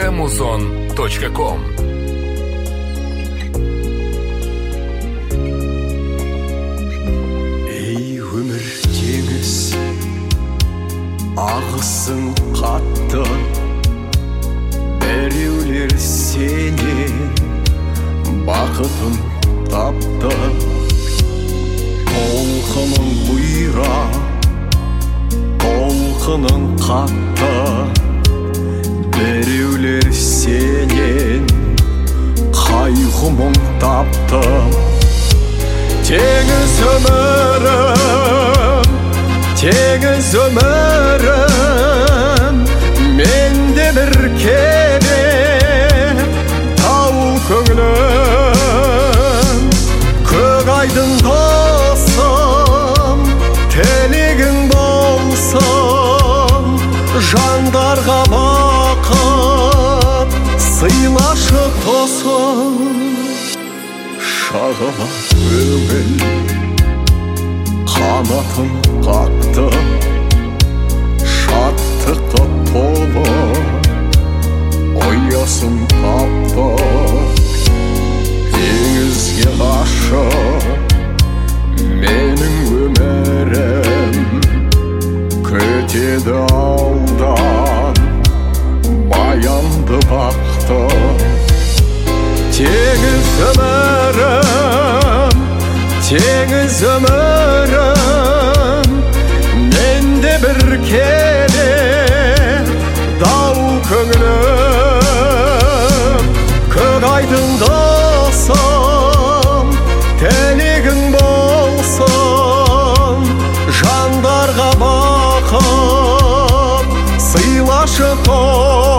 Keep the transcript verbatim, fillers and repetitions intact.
музон точка ком. Ей өмір теңіз, ағысын қатты, біреулер сенен бақытын тапты. Толқының бұйра, толқының қатты, біреулер сенен қайғы мұң тапты. Теңіз өмірім, теңіз өмірім, менде бір кеме, тау көңілім. Көк айдың досым, тілегің болсын, жандарға бақыт сыйлашы тосым. Шағыма көңіл қанатын қақты, шаттыққа толы ұясын тапты. Теңізге ғашық менің өмірім, күтеді алдан баянды бақты. Теңіз өмірім, теңіз өмірім, менде бір кеме, дау көңілім. Көк айдың досым, тілегің болсын, жандарға бақыт сыйлашы тосым.